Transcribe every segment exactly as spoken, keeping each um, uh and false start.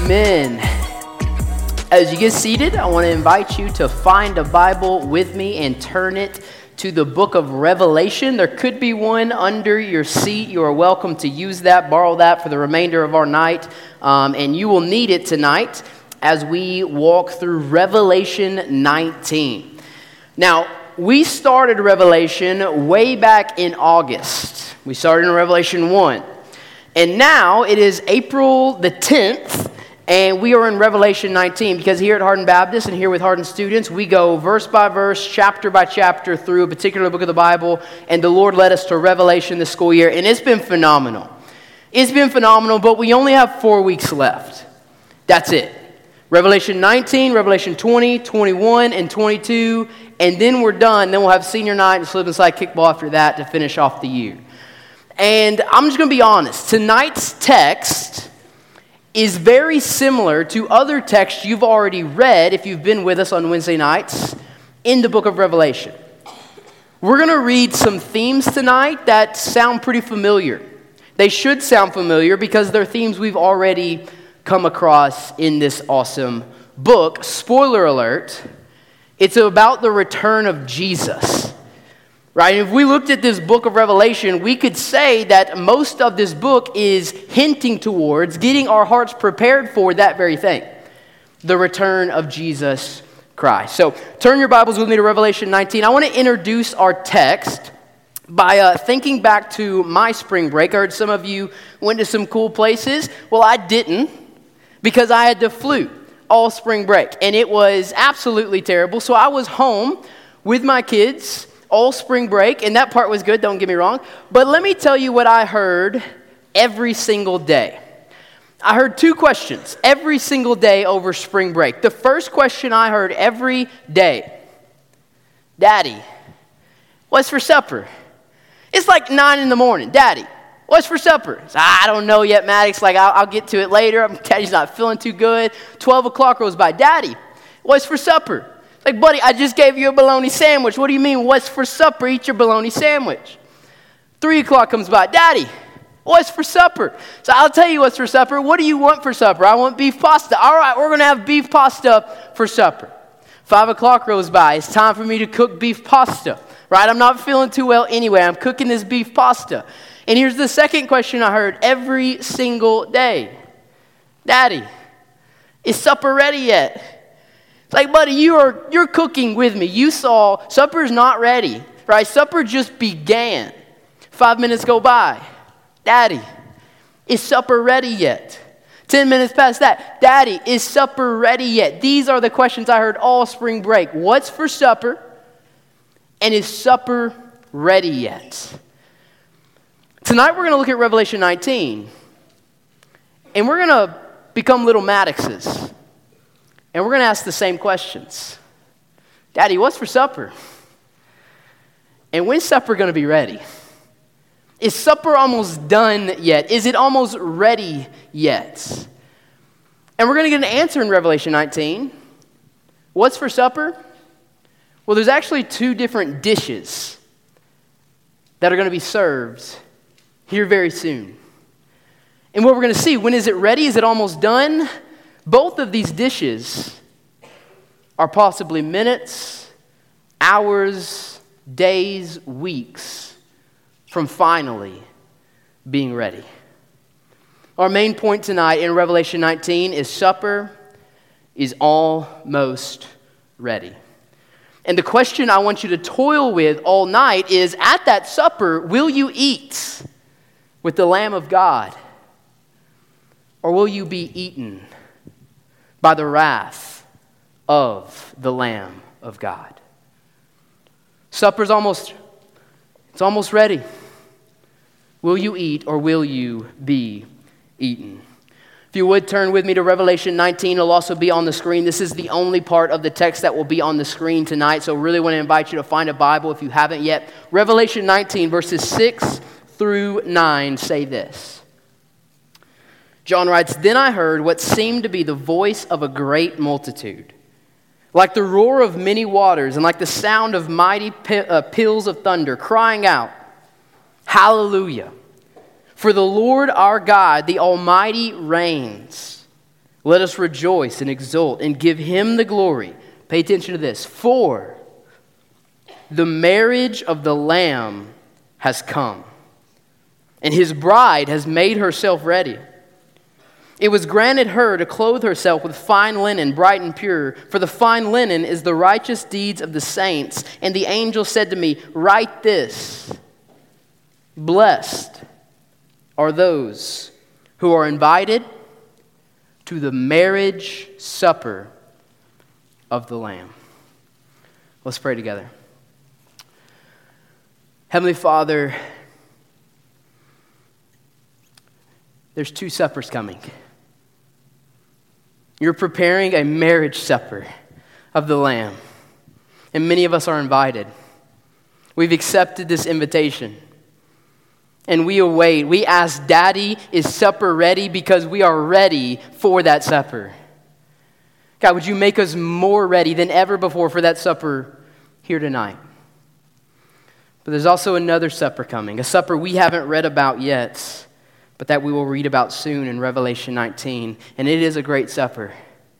Amen. As you get seated, I want to invite you to find a Bible with me and turn it to the book of Revelation. There could be one under your seat. You are welcome to use that, borrow that for the remainder of our night, um, and you will need it tonight as we walk through Revelation nineteen. Now, we started Revelation way back in August. We started in Revelation one. And now it is April the tenth, and we are in Revelation nineteen, because here at Hardin Baptist and here with Hardin students, we go verse by verse, chapter by chapter through a particular book of the Bible, and the Lord led us to Revelation this school year, and it's been phenomenal. It's been phenomenal, but we only have four weeks left. That's it. Revelation nineteen, Revelation twenty, twenty-one, and twenty-two, and then we're done. Then we'll have senior night and slip and slide kickball after that to finish off the year. And I'm just going to be honest. Tonight's text is very similar to other texts you've already read if you've been with us on Wednesday nights in the book of Revelation. We're going to read some themes tonight that sound pretty familiar. They should sound familiar because they're themes we've already come across in this awesome book. Spoiler alert, it's about the return of Jesus. Right? If we looked at this book of Revelation, we could say that most of this book is hinting towards getting our hearts prepared for that very thing, the return of Jesus Christ. So turn your Bibles with me to Revelation nineteen. I want to introduce our text by uh, thinking back to my spring break. I heard some of you went to some cool places. Well, I didn't, because I had the flu all spring break, and it was absolutely terrible. So I was home with my kids all spring break, and that part was good, don't get me wrong. But let me tell you what I heard every single day. I heard two questions every single day over spring break. The first question I heard every day: Daddy, what's for supper? It's like nine in the morning. Daddy, what's for supper? So, I don't know yet, Maddox. Like, I'll, I'll get to it later. Daddy's not feeling too good. twelve o'clock goes by. Daddy, what's for supper? Like, buddy, I just gave you a bologna sandwich. What do you mean, what's for supper? Eat your bologna sandwich. Three o'clock comes by. Daddy, what's for supper? So I'll tell you what's for supper. What do you want for supper? I want beef pasta. All right, we're going to have beef pasta for supper. Five o'clock rolls by. It's time for me to cook beef pasta. Right? I'm not feeling too well anyway. I'm cooking this beef pasta. And here's the second question I heard every single day. Daddy, is supper ready yet? It's like, buddy, you are, you're cooking with me. You saw supper's not ready, right? Supper just began. Five minutes go by. Daddy, is supper ready yet? Ten minutes past that. Daddy, is supper ready yet? These are the questions I heard all spring break. What's for supper? And is supper ready yet? Tonight we're going to look at Revelation nineteen. And we're going to become little Maddoxes. And we're going to ask the same questions. Daddy, what's for supper? And when's supper going to be ready? Is supper almost done yet? Is it almost ready yet? And we're going to get an answer in Revelation nineteen. What's for supper? Well, there's actually two different dishes that are going to be served here very soon. And what we're going to see, when is it ready? Is it almost done? Both of these dishes are possibly minutes, hours, days, weeks from finally being ready. Our main point tonight in Revelation nineteen is supper is almost ready. And the question I want you to toil with all night is, at that supper, will you eat with the Lamb of God? Or will you be eaten by the wrath of the Lamb of God? Supper's almost, it's almost ready. Will you eat or will you be eaten? If you would turn with me to Revelation nineteen, it'll also be on the screen. This is the only part of the text that will be on the screen tonight, so really want to invite you to find a Bible if you haven't yet. Revelation nineteen, verses six through nine say this. John writes, "Then I heard what seemed to be the voice of a great multitude, like the roar of many waters and like the sound of mighty peals of thunder, crying out, 'Hallelujah! For the Lord our God, the Almighty, reigns. Let us rejoice and exult and give him the glory. Pay attention to this. For the marriage of the Lamb has come, and his bride has made herself ready. It was granted her to clothe herself with fine linen, bright and pure, for the fine linen is the righteous deeds of the saints. And the angel said to me, write this, blessed are those who are invited to the marriage supper of the Lamb. Let's pray together. Heavenly Father, there's two suppers coming. You're preparing a marriage supper of the Lamb, and many of us are invited. We've accepted this invitation, and we await. We ask, Daddy, is supper ready? Because we are ready for that supper. God, would you make us more ready than ever before for that supper here tonight? But there's also another supper coming, a supper we haven't read about yet, but that we will read about soon in Revelation nineteen. And it is a great supper.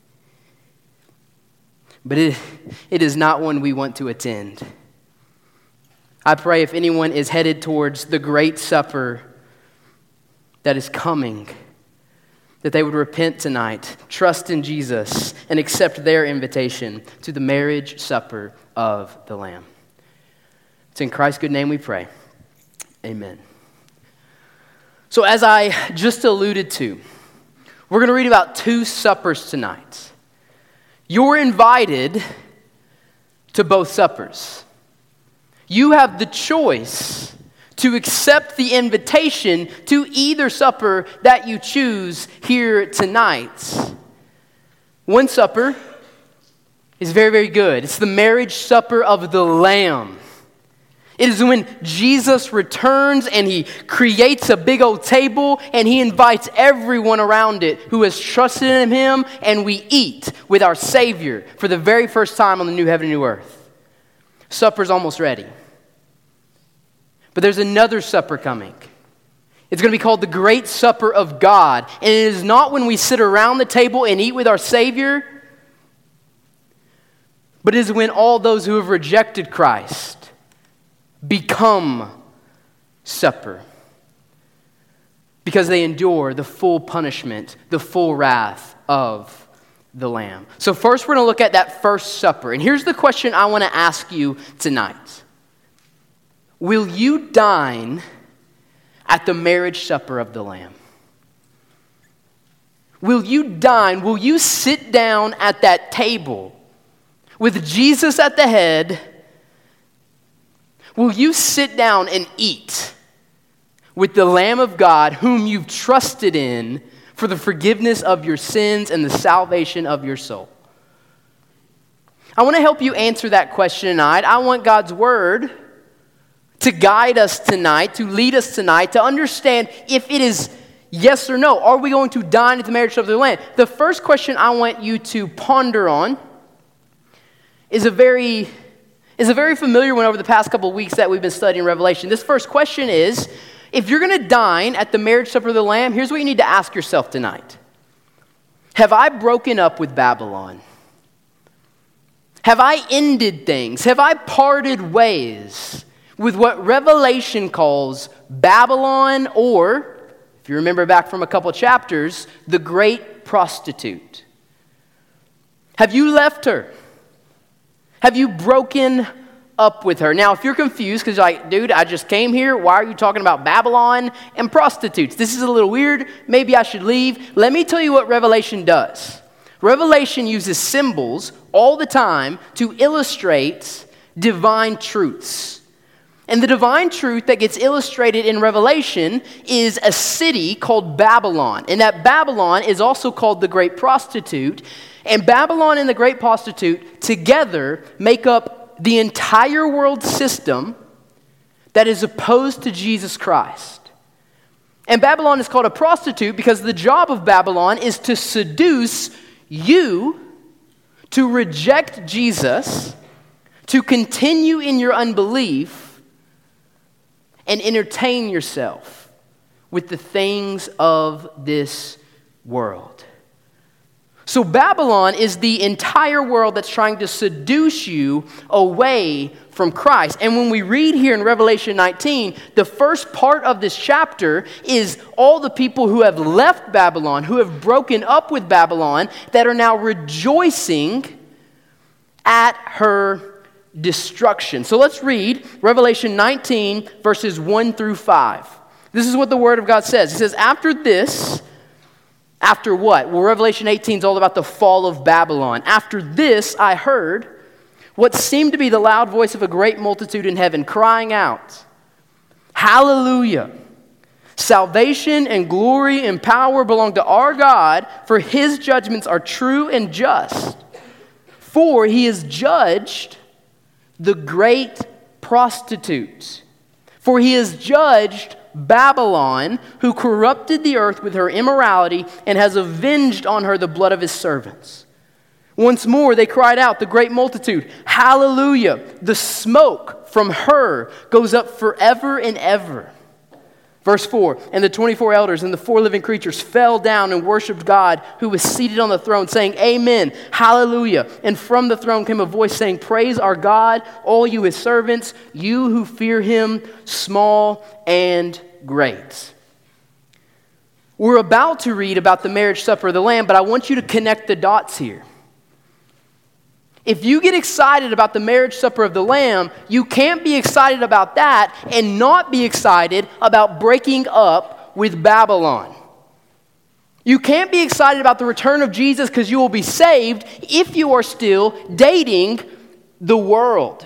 But it, it is not one we want to attend. I pray if anyone is headed towards the great supper that is coming, that they would repent tonight, trust in Jesus, and accept their invitation to the marriage supper of the Lamb. It's in Christ's good name we pray. Amen. So as I just alluded to, we're going to read about two suppers tonight. You're invited to both suppers. You have the choice to accept the invitation to either supper that you choose here tonight. One supper is very, very good. It's the marriage supper of the Lamb. It is when Jesus returns and he creates a big old table and he invites everyone around it who has trusted in him, and we eat with our Savior for the very first time on the new heaven and new earth. Supper's almost ready. But there's another supper coming. It's going to be called the Great Supper of God. And it is not when we sit around the table and eat with our Savior, but it is when all those who have rejected Christ become supper, because they endure the full punishment, the full wrath of the Lamb. So first we're going to look at that first supper. And here's the question I want to ask you tonight. Will you dine at the marriage supper of the Lamb? Will you dine, will you sit down at that table with Jesus at the head? Will you sit down and eat with the Lamb of God whom you've trusted in for the forgiveness of your sins and the salvation of your soul? I want to help you answer that question tonight. I want God's word to guide us tonight, to lead us tonight, to understand if it is yes or no. Are we going to dine at the marriage supper of the Lamb? The first question I want you to ponder on is a very is a very familiar one over the past couple of weeks that we've been studying Revelation. This first question is, if you're going to dine at the marriage supper of the Lamb, here's what you need to ask yourself tonight. Have I broken up with Babylon? Have I ended things? Have I parted ways with what Revelation calls Babylon, or, if you remember back from a couple chapters, the great prostitute? Have you left her? Have you broken up with her? Now, if you're confused, because you're like, dude, I just came here. Why are you talking about Babylon and prostitutes? This is a little weird. Maybe I should leave. Let me tell you what Revelation does. Revelation uses symbols all the time to illustrate divine truths. And the divine truth that gets illustrated in Revelation is a city called Babylon. And that Babylon is also called the great prostitute. And Babylon and the great prostitute together make up the entire world system that is opposed to Jesus Christ. And Babylon is called a prostitute because the job of Babylon is to seduce you to reject Jesus, to continue in your unbelief, and entertain yourself with the things of this world. So Babylon is the entire world that's trying to seduce you away from Christ. And when we read here in Revelation nineteen, the first part of this chapter is all the people who have left Babylon, who have broken up with Babylon, that are now rejoicing at her destruction. So let's read Revelation nineteen, verses one through five. This is what the Word of God says. It says, after this... After what? Well, Revelation eighteen is all about the fall of Babylon. After this, I heard what seemed to be the loud voice of a great multitude in heaven crying out, Hallelujah! Salvation and glory and power belong to our God, for his judgments are true and just. For he has judged the great prostitute. For he has judged Babylon, who corrupted the earth with her immorality and has avenged on her the blood of his servants. Once more they cried out, the great multitude, Hallelujah! The smoke from her goes up forever and ever. Verse four, and the twenty-four elders and the four living creatures fell down and worshiped God who was seated on the throne, saying, Amen, Hallelujah. And from the throne came a voice saying, Praise our God, all you his servants, you who fear him, small and great. We're about to read about the marriage supper of the Lamb, but I want you to connect the dots here. If you get excited about the marriage supper of the Lamb, you can't be excited about that and not be excited about breaking up with Babylon. You can't be excited about the return of Jesus because you will be saved if you are still dating the world.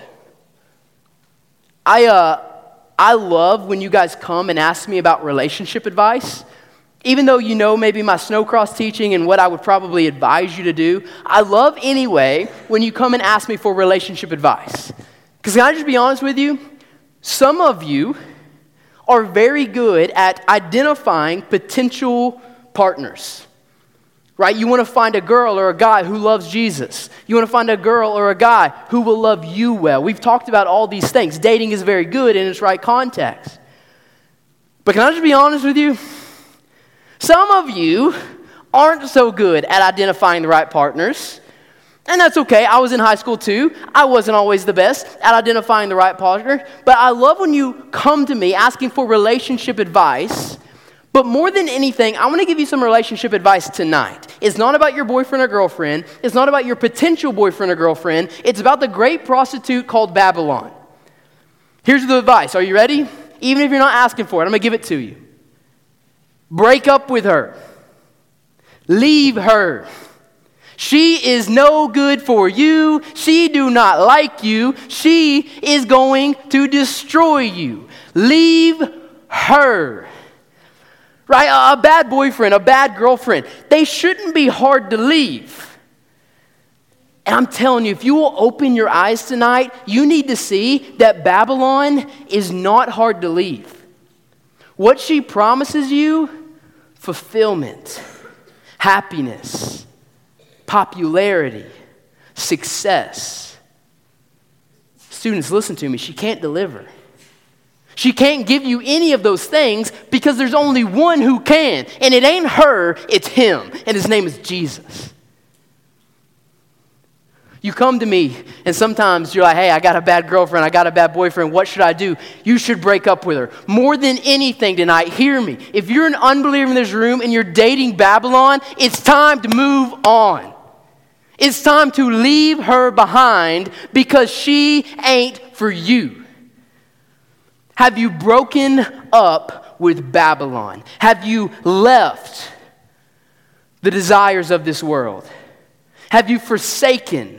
I uh, I love when you guys come and ask me about relationship advice. Even though you know maybe my snowcross teaching and what I would probably advise you to do, I love anyway when you come and ask me for relationship advice. Because can I just be honest with you? Some of you are very good at identifying potential partners, right? You want to find a girl or a guy who loves Jesus. You want to find a girl or a guy who will love you well. We've talked about all these things. Dating is very good in its right context. But can I just be honest with you? Some of you aren't so good at identifying the right partners, and that's okay. I was in high school too. I wasn't always the best at identifying the right partner, but I love when you come to me asking for relationship advice. But more than anything, I want to give you some relationship advice tonight. It's not about your boyfriend or girlfriend. It's not about your potential boyfriend or girlfriend. It's about the great prostitute called Babylon. Here's the advice. Are you ready? Even if you're not asking for it, I'm going to give it to you. Break up with her. Leave her. She is no good for you. She do not like you. She is going to destroy you. Leave her. Right? A bad boyfriend, a bad girlfriend, they shouldn't be hard to leave. And I'm telling you, if you will open your eyes tonight, you need to see that Babylon is not hard to leave. What she promises you, fulfillment, happiness, popularity, success. Students, listen to me. She can't deliver. She can't give you any of those things because there's only one who can. And it ain't her, it's him. And his name is Jesus. You come to me and sometimes you're like, hey, I got a bad girlfriend, I got a bad boyfriend, what should I do? You should break up with her. More than anything tonight, hear me. If you're an unbeliever in this room and you're dating Babylon, it's time to move on. It's time to leave her behind because she ain't for you. Have you broken up with Babylon? Have you left the desires of this world? Have you forsaken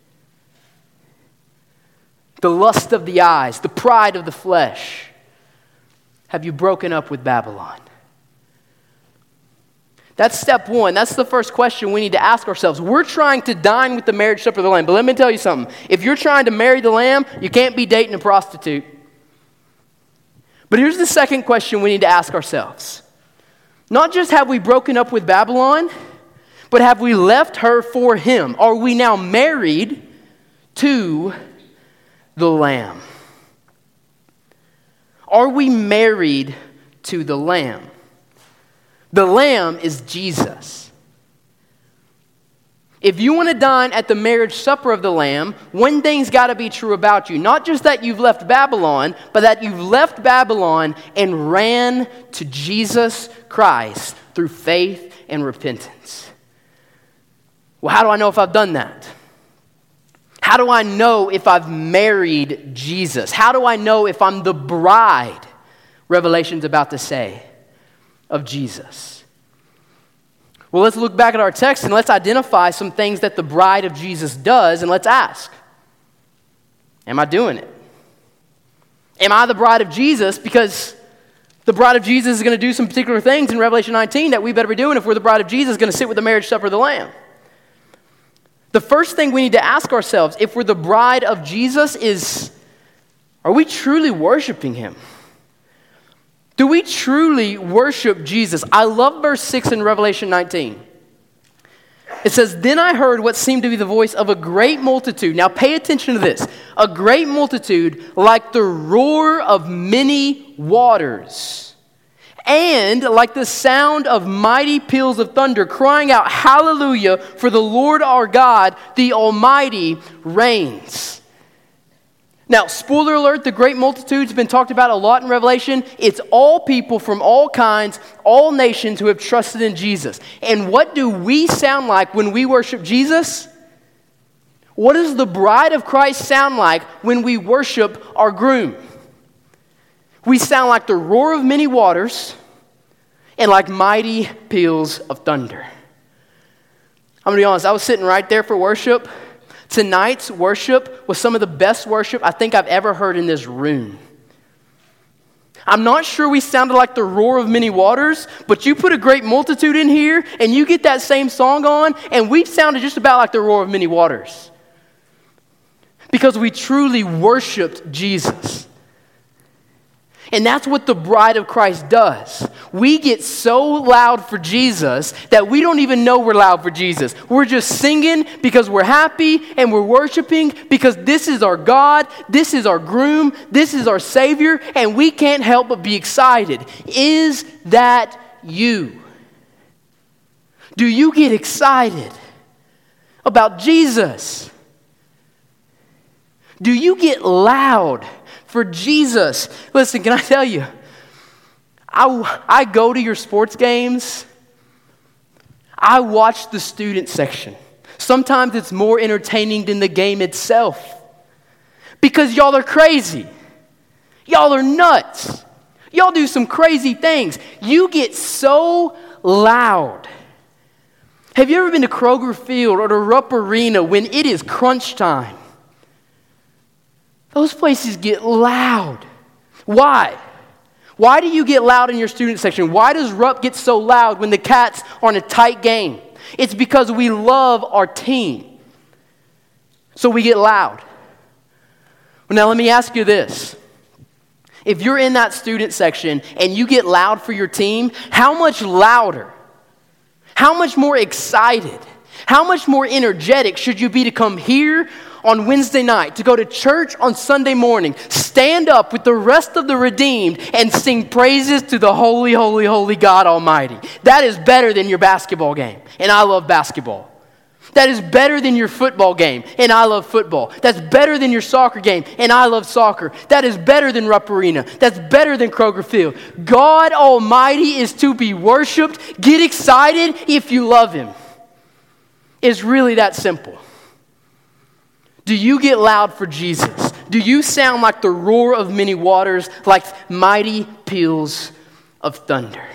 the lust of the eyes, the pride of the flesh? Have you broken up with Babylon? That's step one. That's the first question we need to ask ourselves. We're trying to dine with the marriage supper of the Lamb. But let me tell you something. If you're trying to marry the Lamb, you can't be dating a prostitute. But here's the second question we need to ask ourselves. Not just have we broken up with Babylon, but have we left her for him? Are we now married to the Lamb? Are we married to the Lamb? The Lamb is Jesus. If you want to dine at the marriage supper of the Lamb, one thing's got to be true about you. Not just that you've left Babylon, but that you've left Babylon and ran to Jesus Christ through faith and repentance. Well, how do I know if I've done that? How do I know if I've married Jesus? How do I know if I'm the bride, Revelation's about to say, of Jesus? Well, let's look back at our text and let's identify some things that the bride of Jesus does, and let's ask, am I doing it? Am I the bride of Jesus? Because the bride of Jesus is going to do some particular things in Revelation nineteen that we better be doing if we're the bride of Jesus, going to sit with the marriage supper of the Lamb. The first thing we need to ask ourselves, if we're the bride of Jesus, is, are we truly worshiping him? Do we truly worship Jesus? I love verse six in Revelation nineteen. It says, "Then I heard what seemed to be the voice of a great multitude." Now pay attention to this. A great multitude like the roar of many waters, and like the sound of mighty peals of thunder, crying out, "Hallelujah, for the Lord our God, the Almighty, reigns." Now, spoiler alert, the great multitude has been talked about a lot in Revelation. It's all people from all kinds, all nations who have trusted in Jesus. And what do we sound like when we worship Jesus? What does the bride of Christ sound like when we worship our groom? We sound like the roar of many waters and like mighty peals of thunder. I'm going to be honest, I was sitting right there for worship. Tonight's worship was some of the best worship I think I've ever heard in this room. I'm not sure we sounded like the roar of many waters, but you put a great multitude in here and you get that same song on, and we sounded just about like the roar of many waters. Because we truly worshiped Jesus. And that's what the bride of Christ does. We get so loud for Jesus that we don't even know we're loud for Jesus. We're just singing because we're happy, and we're worshiping because this is our God, this is our groom, this is our Savior, and we can't help but be excited. Is that you? Do you get excited about Jesus? Do you get loud for Jesus? Listen, can I tell you, I, I go to your sports games. I watch the student section. Sometimes it's more entertaining than the game itself. Because y'all are crazy. Y'all are nuts. Y'all do some crazy things. You get so loud. Have you ever been to Kroger Field or to Rupp Arena when it is crunch time? Those places get loud. Why? Why do you get loud in your student section? Why does Rupp get so loud when the Cats are in a tight game? It's because we love our team. So we get loud. Well, now let me ask you this. If you're in that student section and you get loud for your team, how much louder, how much more excited, how much more energetic should you be to come here on Wednesday night, to go to church on Sunday morning, stand up with the rest of the redeemed and sing praises to the holy, holy, holy God Almighty? That is better than your basketball game, and I love basketball. That is better than your football game, and I love football. That's better than your soccer game, and I love soccer. That is better than Rupp Arena. That's better than Kroger Field. God Almighty is to be worshiped. Get excited if you love Him. It's really that simple. Do you get loud for Jesus? Do you sound like the roar of many waters, like mighty peals of thunder?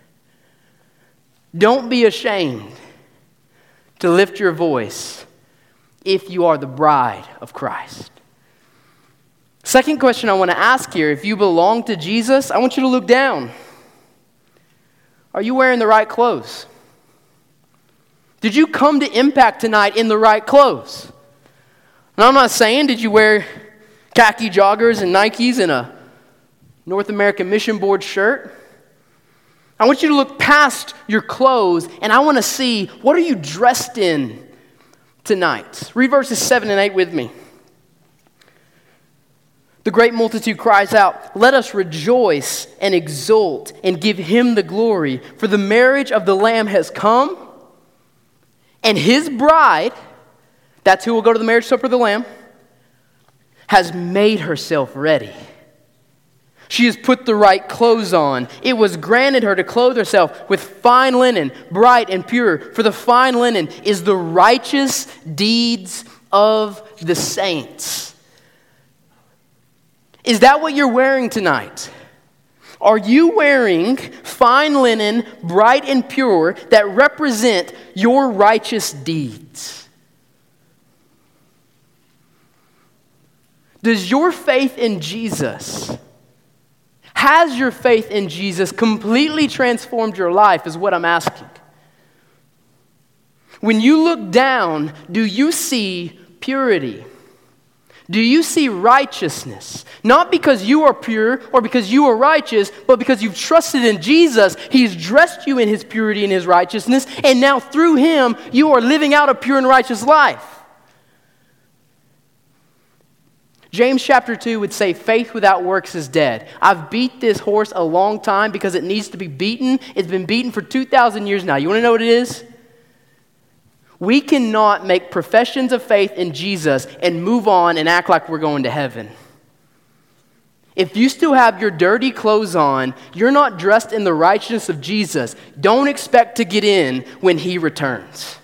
Don't be ashamed to lift your voice if you are the bride of Christ. Second question I want to ask here, if you belong to Jesus, I want you to look down. Are you wearing the right clothes? Did you come to Impact tonight in the right clothes? And I'm not saying, did you wear khaki joggers and Nikes and a North American Mission Board shirt? I want you to look past your clothes, and I want to see, what are you dressed in tonight? Read verses seven and eight with me. The great multitude cries out, "Let us rejoice and exult and give Him the glory, for the marriage of the Lamb has come, And his bride, that's who will go to the marriage supper of the Lamb, has made herself ready. She has put the right clothes on. It was granted her to clothe herself with fine linen, bright and pure. For the fine linen is the righteous deeds of the saints. Is that what you're wearing tonight? Are you wearing fine linen, bright and pure, that represent your righteous deeds? Does your faith in Jesus, has your faith in Jesus completely transformed your life, is what I'm asking. When you look down, do you see purity? Do you see righteousness? Not because you are pure or because you are righteous, but because you've trusted in Jesus. He's dressed you in his purity and his righteousness, and now through him, you are living out a pure and righteous life. James chapter two would say, faith without works is dead. I've beat this horse a long time because it needs to be beaten. It's been beaten for two thousand years now. You want to know what it is? We cannot make professions of faith in Jesus and move on and act like we're going to heaven. If you still have your dirty clothes on, you're not dressed in the righteousness of Jesus. Don't expect to get in when he returns.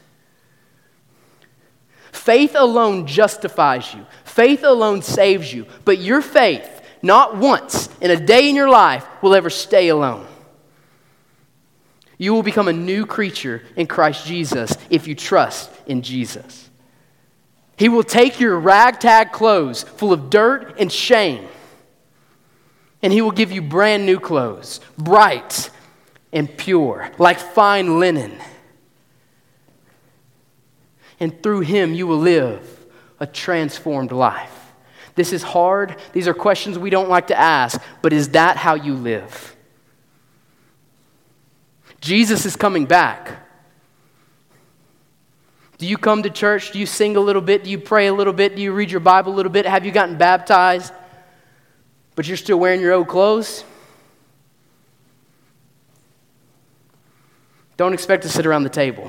Faith alone justifies you. Faith alone saves you. But your faith, not once in a day in your life, will ever stay alone. You will become a new creature in Christ Jesus if you trust in Jesus. He will take your ragtag clothes full of dirt and shame, and he will give you brand new clothes, bright and pure, like fine linen. And through him you will live a transformed life. This is hard. These are questions we don't like to ask, but is that how you live? Jesus is coming back. Do you come to church? Do you sing a little bit? Do you pray a little bit? Do you read your Bible a little bit? Have you gotten baptized, but you're still wearing your old clothes? Don't expect to sit around the table.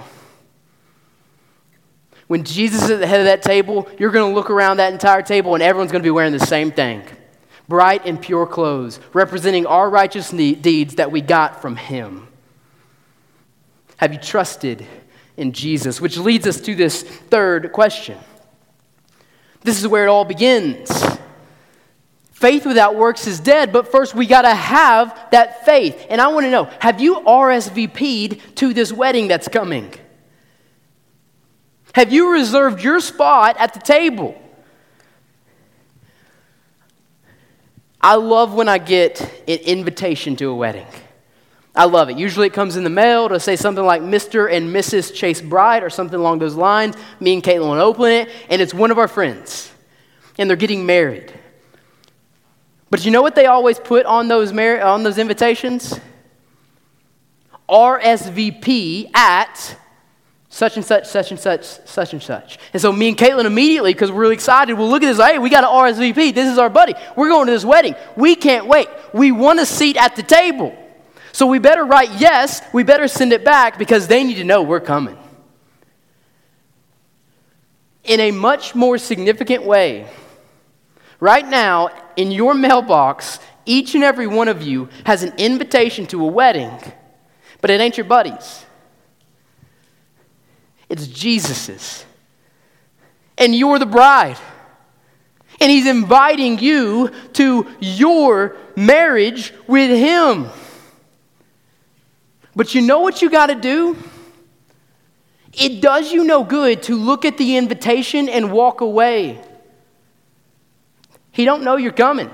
When Jesus is at the head of that table, you're going to look around that entire table and everyone's going to be wearing the same thing. Bright and pure clothes, representing our righteous deeds that we got from him. Have you trusted in Jesus? Which leads us to this third question. This is where it all begins. Faith without works is dead, but first we got to have that faith. And I want to know, have you R S V P'd to this wedding that's coming? Have you reserved your spot at the table? I love when I get an invitation to a wedding. I love it. Usually it comes in the mail to say something like Mister and Missus Chase Bride or something along those lines. Me and Caitlin will open it, and it's one of our friends, and they're getting married. But you know what they always put on those mar- on those invitations? R S V P at such and such, such and such, such and such. And so me and Caitlin immediately, because we're really excited, we'll look at this, hey, we got an R S V P. This is our buddy. We're going to this wedding. We can't wait. We want a seat at the table. So we better write yes, we better send it back because they need to know we're coming. In a much more significant way, right now in your mailbox, each and every one of you has an invitation to a wedding, but it ain't your buddy's. It's Jesus's. And you're the bride. And he's inviting you to your marriage with him. But you know what you got to do? It does you no good to look at the invitation and walk away. He don't know you're coming.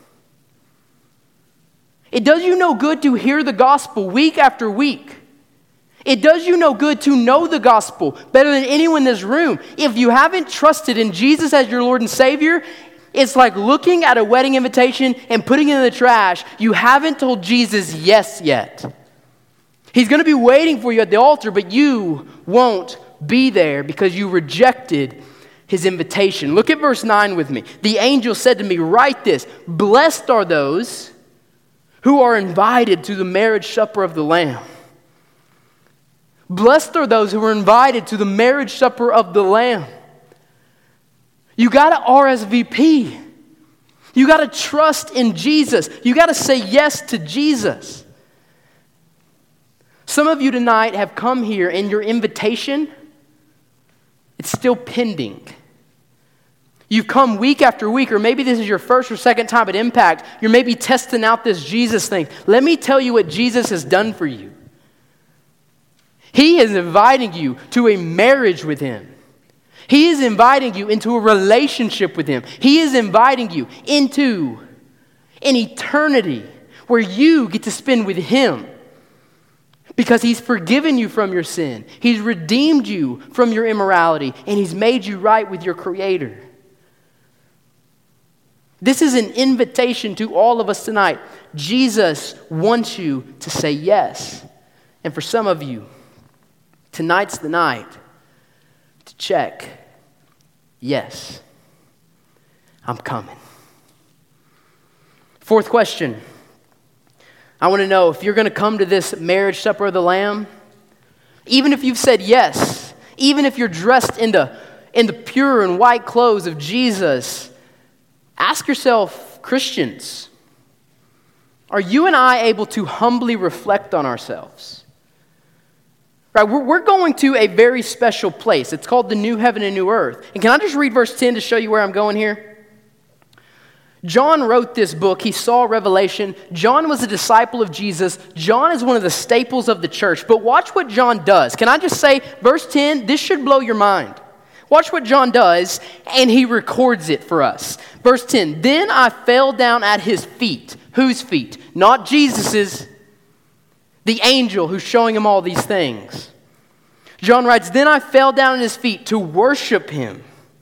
It does you no good to hear the gospel week after week. It does you no good to know the gospel better than anyone in this room. If you haven't trusted in Jesus as your Lord and Savior, it's like looking at a wedding invitation and putting it in the trash. You haven't told Jesus yes yet. He's going to be waiting for you at the altar, but you won't be there because you rejected his invitation. Look at verse nine with me. The angel said to me, write this, blessed are those who are invited to the marriage supper of the Lamb. Blessed are those who are invited to the marriage supper of the Lamb. You got to R S V P. You got to trust in Jesus. You got to say yes to Jesus. Some of you tonight have come here and your invitation, it's still pending. You've come week after week, or maybe this is your first or second time at Impact. You're maybe testing out this Jesus thing. Let me tell you what Jesus has done for you. He is inviting you to a marriage with Him. He is inviting you into a relationship with Him. He is inviting you into an eternity where you get to spend with Him because He's forgiven you from your sin. He's redeemed you from your immorality, and He's made you right with your Creator. This is an invitation to all of us tonight. Jesus wants you to say yes. And for some of you, tonight's the night to check, yes, I'm coming. Fourth question. I want to know if you're going to come to this marriage supper of the Lamb, even if you've said yes, even if you're dressed in the, in the pure and white clothes of Jesus, ask yourself, Christians, are you and I able to humbly reflect on ourselves? Right, we're, we're going to a very special place. It's called the new heaven and new earth. And can I just read verse ten to show you where I'm going here? John wrote this book. He saw Revelation. John was a disciple of Jesus. John is one of the staples of the church. But watch what John does. Can I just say, verse ten, this should blow your mind. Watch what John does, and he records it for us. Verse ten, then I fell down at his feet. Whose feet? Not Jesus's. The angel who's showing him all these things. John writes, then I fell down at his feet to worship him.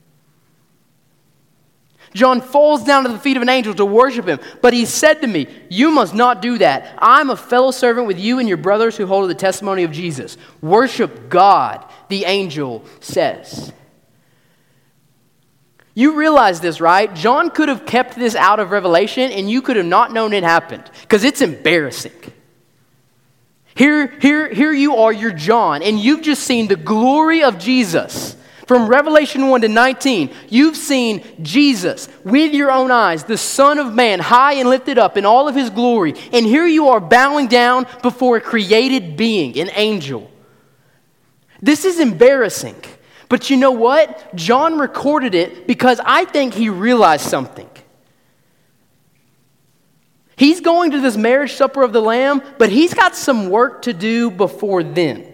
John falls down at the feet of an angel to worship him. But he said to me, you must not do that. I'm a fellow servant with you and your brothers who hold the testimony of Jesus. Worship God, the angel says. You realize this, right? John could have kept this out of Revelation and you could have not known it happened because it's embarrassing. Here, here, here you are, you're John, and you've just seen the glory of Jesus. From Revelation one to nineteen, you've seen Jesus with your own eyes, the Son of Man, high and lifted up in all of His glory. And here you are bowing down before a created being, an angel. This is embarrassing. But you know what? John recorded it because I think he realized something. He's going to this marriage supper of the Lamb, but he's got some work to do before then.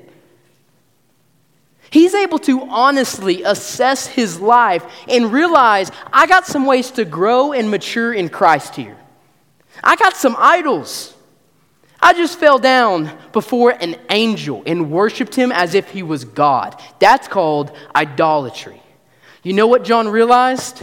He's able to honestly assess his life and realize, I got some ways to grow and mature in Christ here. I got some idols. I just fell down before an angel and worshiped him as if he was God. That's called idolatry. You know what John realized?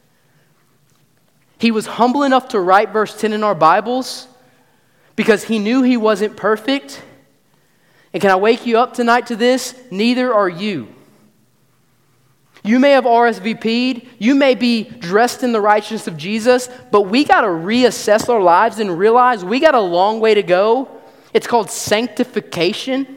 He was humble enough to write verse ten in our Bibles because he knew he wasn't perfect. And can I wake you up tonight to this? Neither are you. You may have R S V P'd, you may be dressed in the righteousness of Jesus, but we got to reassess our lives and realize we got a long way to go. It's called sanctification.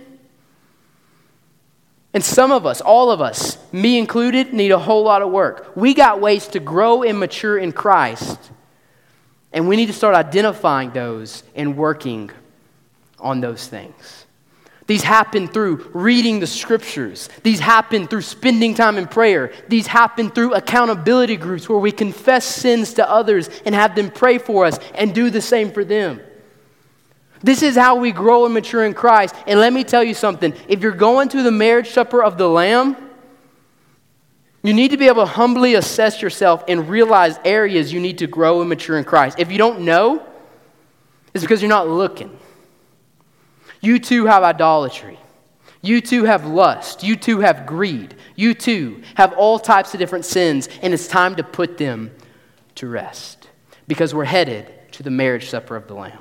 And some of us, all of us, me included, need a whole lot of work. We got ways to grow and mature in Christ. And we need to start identifying those and working on those things. These happen through reading the scriptures. These happen through spending time in prayer. These happen through accountability groups where we confess sins to others and have them pray for us and do the same for them. This is how we grow and mature in Christ. And let me tell you something. If you're going to the marriage supper of the Lamb, you need to be able to humbly assess yourself and realize areas you need to grow and mature in Christ. If you don't know, it's because you're not looking. You too have idolatry. You too have lust. You too have greed. You too have all types of different sins, and it's time to put them to rest because we're headed to the marriage supper of the Lamb.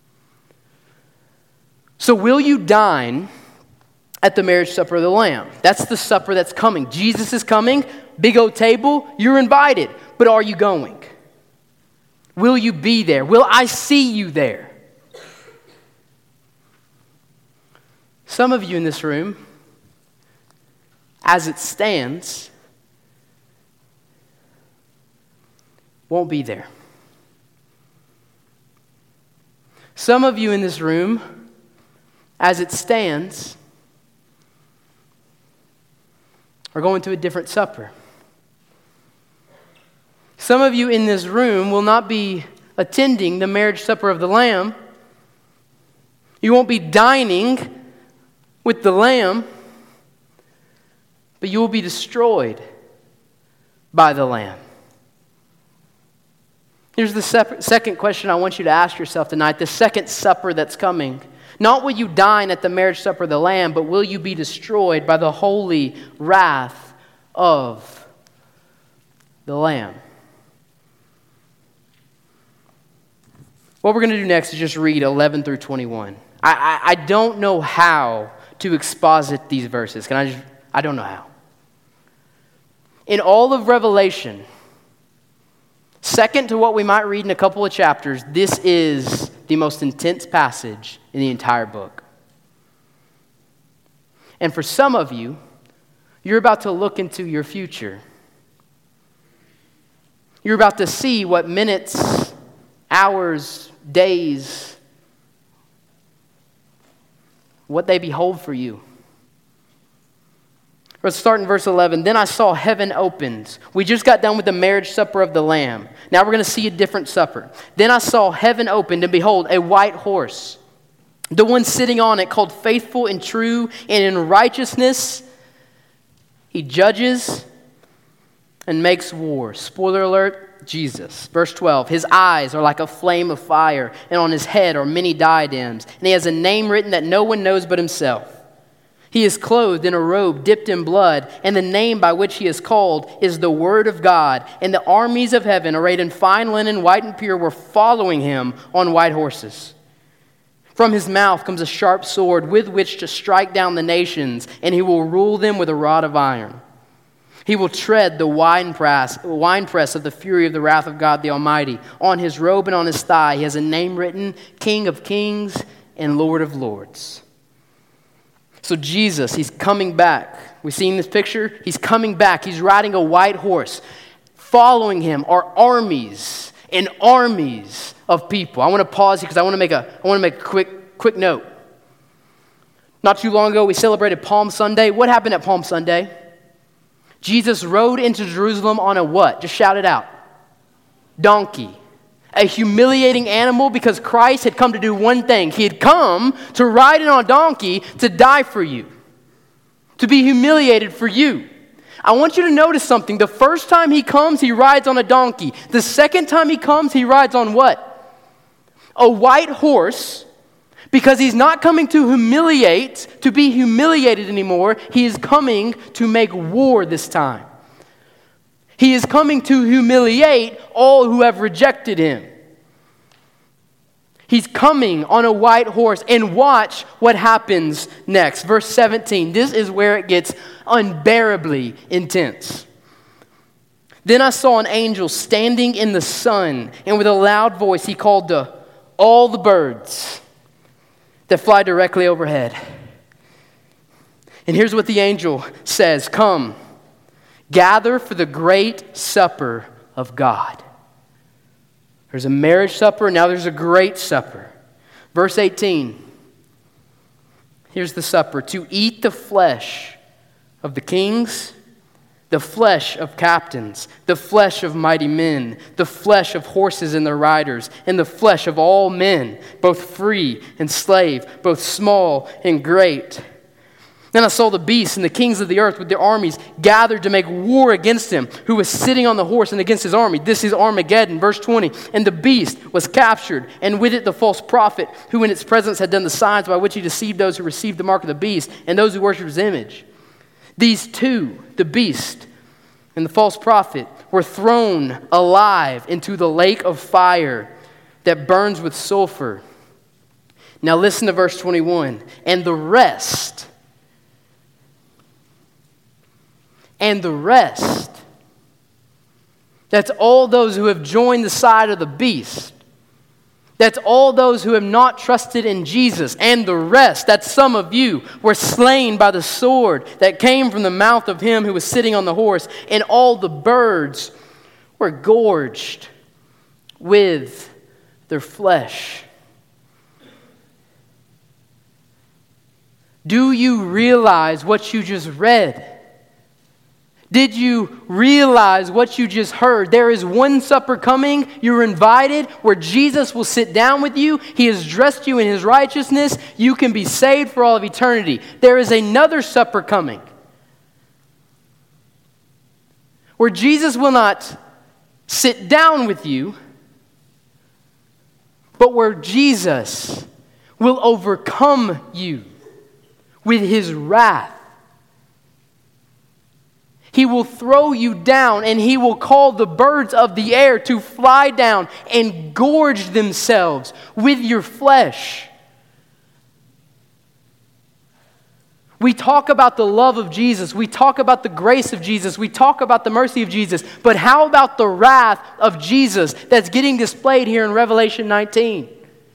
So will you dine at the marriage supper of the Lamb? That's the supper that's coming. Jesus is coming, big old table, you're invited. But are you going? Will you be there? Will I see you there? Some of you in this room, as it stands, won't be there. Some of you in this room, as it stands, are going to a different supper. Some of you in this room will not be attending the marriage supper of the Lamb. You won't be dining with the Lamb, but you will be destroyed by the Lamb. Here's the sep- second question I want you to ask yourself tonight, the second supper that's coming. Not will you dine at the marriage supper of the Lamb, but will you be destroyed by the holy wrath of the Lamb? What we're going to do next is just read eleven through twenty-one. I, I, I don't know how to exposit these verses. Can I just, I don't know how. In all of Revelation, second to what we might read in a couple of chapters, this is the most intense passage in the entire book. And for some of you, you're about to look into your future. You're about to see what minutes, hours, days, what they behold for you. Let's start in verse eleven. Then I saw heaven opened. We just got done with the marriage supper of the Lamb. Now we're going to see a different supper. Then I saw heaven opened, and behold, a white horse. The one sitting on it, called Faithful and True, and in righteousness he judges and makes war. Spoiler alert, Jesus. Verse twelve, his eyes are like a flame of fire, and on his head are many diadems, and he has a name written that no one knows but himself. He is clothed in a robe dipped in blood, and the name by which he is called is the Word of God. And the armies of heaven, arrayed in fine linen, white and pure, were following him on white horses. From his mouth comes a sharp sword with which to strike down the nations, and he will rule them with a rod of iron. He will tread the winepress, winepress of the fury of the wrath of God the Almighty. On his robe and on his thigh he has a name written, King of Kings and Lord of Lords. So Jesus, he's coming back. We've seen this picture. He's coming back. He's riding a white horse. Following him are armies and armies of people. I want to pause here because I want to make a I want to make a quick quick note. Not too long ago, we celebrated Palm Sunday. What happened at Palm Sunday? Jesus rode into Jerusalem on a what? Just shout it out. Donkey. A humiliating animal because Christ had come to do one thing. He had come to ride in on a donkey to die for you. To be humiliated for you. I want you to notice something. The first time he comes, he rides on a donkey. The second time he comes, he rides on what? A white horse. Because he's not coming to humiliate, to be humiliated anymore. He is coming to make war this time. He is coming to humiliate all who have rejected him. He's coming on a white horse, and watch what happens next. Verse seventeen, this is where it gets unbearably intense. Then I saw an angel standing in the sun, and with a loud voice he called to all the birds that fly directly overhead. And here's what the angel says, come, gather for the great supper of God. There's a marriage supper, now there's a great supper. Verse eighteen. Here's the supper. To eat the flesh of the kings, the flesh of captains, the flesh of mighty men, the flesh of horses and their riders, and the flesh of all men, both free and slave, both small and great. Then I saw the beast and the kings of the earth with their armies gathered to make war against him who was sitting on the horse and against his army. This is Armageddon, verse twenty. And the beast was captured, and with it the false prophet who in its presence had done the signs by which he deceived those who received the mark of the beast and those who worshiped his image. These two, the beast and the false prophet, were thrown alive into the lake of fire that burns with sulfur. Now listen to verse twenty-one. And the rest... And the rest, that's all those who have joined the side of the beast, That's all those who have not trusted in Jesus, and the rest, that's some of you, were slain by the sword that came from the mouth of him who was sitting on the horse, and all the birds were gorged with their flesh. Do you realize what you just read? Did you realize what you just heard? There is one supper coming. You're invited where Jesus will sit down with you. He has dressed you in his righteousness. You can be saved for all of eternity. There is another supper coming where Jesus will not sit down with you, but where Jesus will overcome you with his wrath. He will throw you down, and he will call the birds of the air to fly down and gorge themselves with your flesh. We talk about the love of Jesus. We talk about the grace of Jesus. We talk about the mercy of Jesus. But how about the wrath of Jesus that's getting displayed here in Revelation nineteen?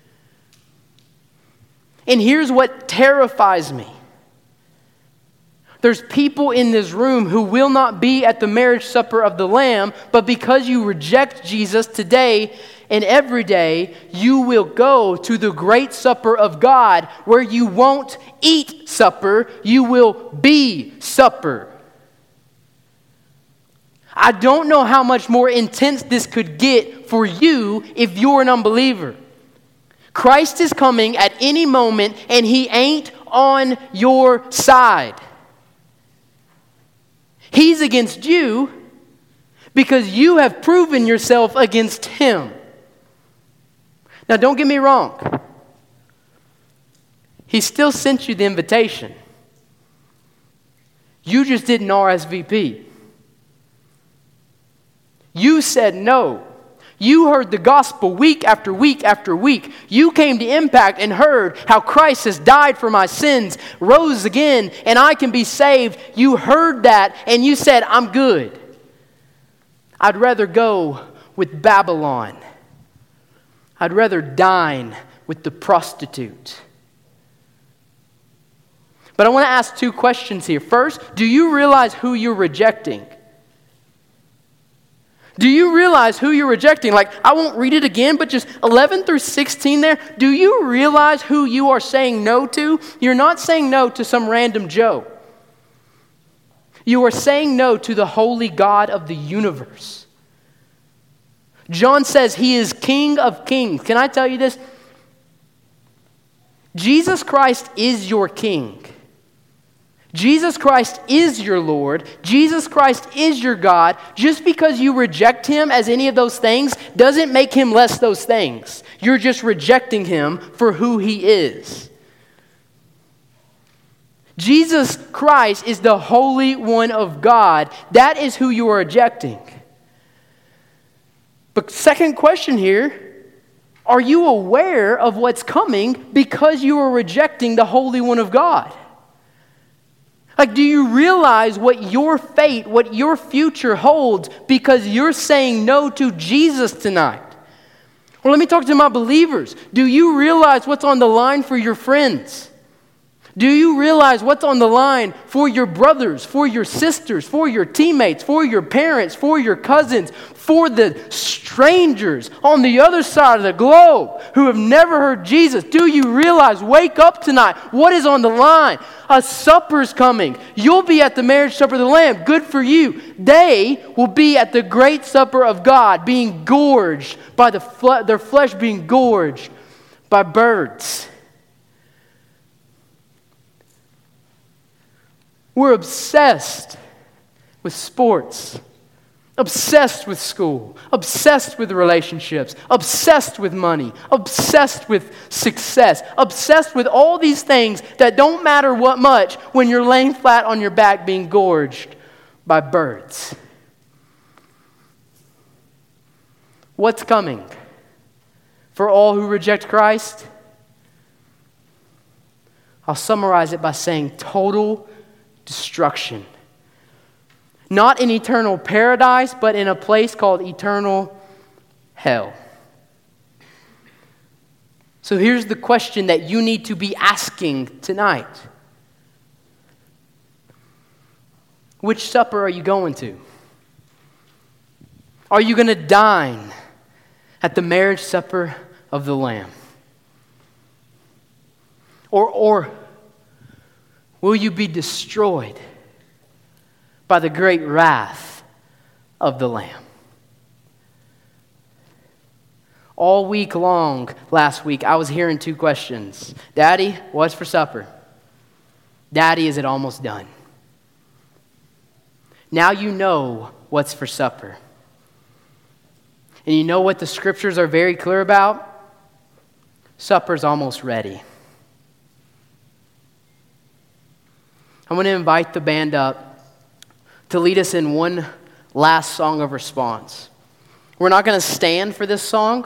And here's what terrifies me. There's people in this room who will not be at the marriage supper of the Lamb, but because you reject Jesus today and every day, you will go to the great supper of God where you won't eat supper, you will be supper. I don't know how much more intense this could get for you if you're an unbeliever. Christ is coming at any moment, and he ain't on your side. He's against you because you have proven yourself against him. Now, don't get me wrong. He still sent you the invitation. You just didn't R S V P. You said no. You heard the gospel week after week after week. You came to Impact and heard how Christ has died for my sins, rose again, and I can be saved. You heard that and you said, I'm good. I'd rather go with Babylon. I'd rather dine with the prostitute. But I want to ask two questions here. First, do you realize who you're rejecting? Do you realize who you're rejecting? Like, I won't read it again, but just eleven through sixteen there. Do you realize who you are saying no to? You're not saying no to some random Joe. You are saying no to the holy God of the universe. John says he is King of kings. Can I tell you this? Jesus Christ is your King. Jesus Christ is your Lord. Jesus Christ is your God. Just because you reject him as any of those things doesn't make him less those things. You're just rejecting him for who he is. Jesus Christ is the Holy One of God. That is who you are rejecting. But second question here, are you aware of what's coming because you are rejecting the Holy One of God? Like, do you realize what your fate, what your future holds because you're saying no to Jesus tonight? Well, let me talk to my believers. Do you realize what's on the line for your friends? Do you realize what's on the line for your brothers, for your sisters, for your teammates, for your parents, for your cousins, for the strangers on the other side of the globe who have never heard Jesus? Do you realize, wake up tonight, what is on the line? A supper's coming. You'll be at the marriage supper of the Lamb. Good for you. They will be at the great supper of God, being gorged by the fle- their flesh being gorged by birds. We're obsessed with sports, obsessed with school, obsessed with relationships, obsessed with money, obsessed with success, obsessed with all these things that don't matter what much when you're laying flat on your back being gorged by birds. What's coming for all who reject Christ? I'll summarize it by saying total destruction. Not in eternal paradise, but in a place called eternal hell. So here's the question that you need to be asking tonight. Which supper are you going to? Are you going to dine at the marriage supper of the Lamb? Or, or will you be destroyed by the great wrath of the Lamb? All week long last week, I was hearing two questions. Daddy, what's for supper? Daddy, is it almost done? Now you know what's for supper. And you know what the scriptures are very clear about? Supper's almost ready. I'm going to invite the band up to lead us in one last song of response. We're not going to stand for this song.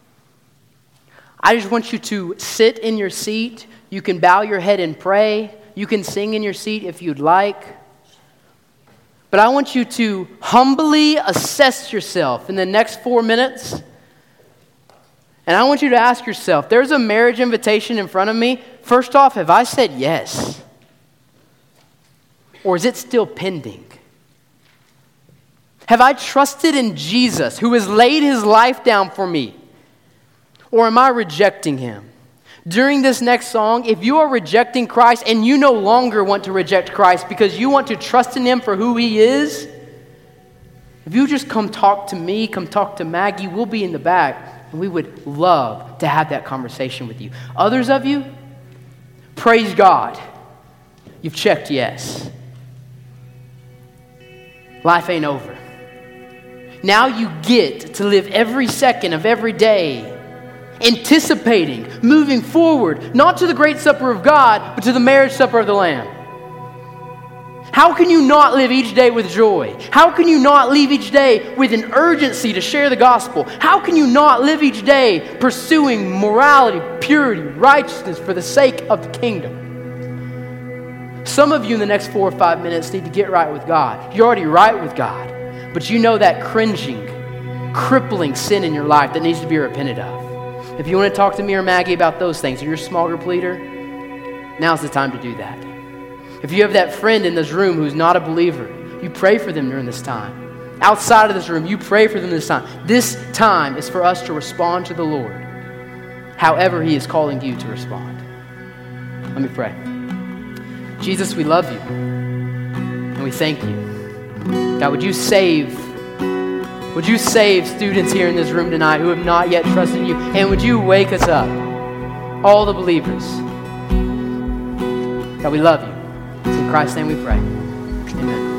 I just want you to sit in your seat. You can bow your head and pray. You can sing in your seat if you'd like. But I want you to humbly assess yourself in the next four minutes. And I want you to ask yourself, there's a marriage invitation in front of me. First off, have I said yes? Or is it still pending? Have I trusted in Jesus who has laid his life down for me? Or am I rejecting him? During this next song, if you are rejecting Christ and you no longer want to reject Christ because you want to trust in him for who he is, if you just come talk to me, come talk to Maggie, we'll be in the back, and we would love to have that conversation with you. Others of you, praise God, you've checked yes. Life ain't over. Now you get to live every second of every day anticipating, moving forward, not to the great supper of God, but to the marriage supper of the Lamb. How can you not live each day with joy? How can you not live each day with an urgency to share the gospel? How can you not live each day pursuing morality, purity, righteousness for the sake of the kingdom? Some of you in the next four or five minutes need to get right with God. You're already right with God, but you know that cringing, crippling sin in your life that needs to be repented of. If you want to talk to me or Maggie about those things, or you're a small group leader, now's the time to do that. If you have that friend in this room who's not a believer, you pray for them during this time. Outside of this room, you pray for them this time. This time is for us to respond to the Lord, however he is calling you to respond. Let me pray. Jesus, we love you, and we thank you. God, would you save Would you save students here in this room tonight who have not yet trusted you? And would you wake us up, all the believers? God, we love you. It's in Christ's name we pray. Amen.